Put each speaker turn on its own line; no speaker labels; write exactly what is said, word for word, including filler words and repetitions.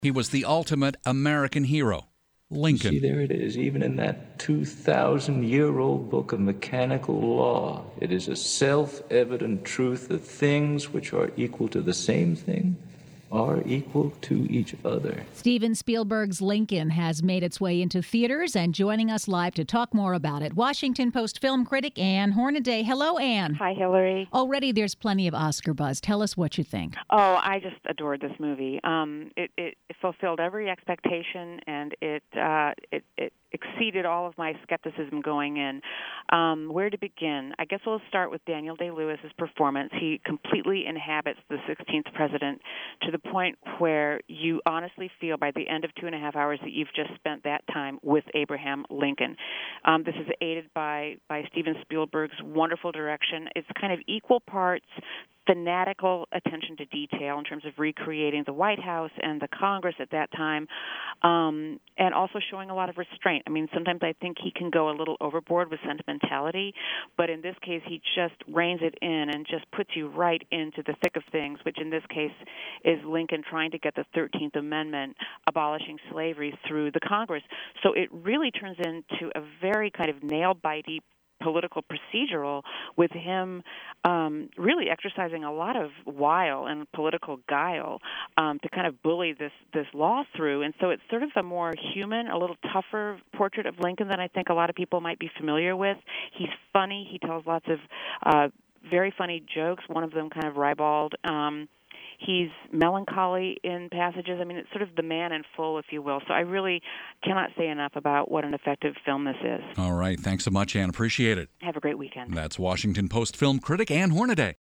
He was the ultimate American hero, Lincoln.
See, there it is, even in that two thousand year old book of mechanical law. It is a self-evident truth that things which are equal to the same thing are equal to each other.
Steven Spielberg's Lincoln has made its way into theaters, and joining us live to talk more about it, Washington Post film critic Ann Hornaday. Hello, Ann.
Hi, Hillary.
Already there's plenty of Oscar buzz. Tell us what you think.
Oh, I just adored this movie. Um, it, it, it fulfilled every expectation, and it, uh, it it exceeded all of my skepticism going in. Um, where to begin? I guess we'll start with Daniel Day-Lewis's performance. He completely inhabits the sixteenth president to the point where you honestly feel by the end of two and a half hours that you've just spent that time with Abraham Lincoln. Um, this is aided by, by Steven Spielberg's wonderful direction. It's kind of equal parts fanatical attention to detail in terms of recreating the White House and the Congress at that time, um, and also showing a lot of restraint. I mean, sometimes I think he can go a little overboard with sentimentality, but in this case, he just reins it in and just puts you right into the thick of things, which in this case is Lincoln trying to get the thirteenth Amendment abolishing slavery through the Congress. So it really turns into a very kind of nail-bitey political procedural with him um, really exercising a lot of wile and political guile um, to kind of bully this, this law through. And so it's sort of a more human, a little tougher portrait of Lincoln than I think a lot of people might be familiar with. He's funny. He tells lots of uh, very funny jokes, one of them kind of ribald. Um, He's melancholy in passages. I mean, it's sort of the man in full, if you will. So I really cannot say enough about what an effective film this is.
All right. Thanks so much, Ann. Appreciate it.
Have a great weekend.
That's Washington Post film critic Ann Hornaday.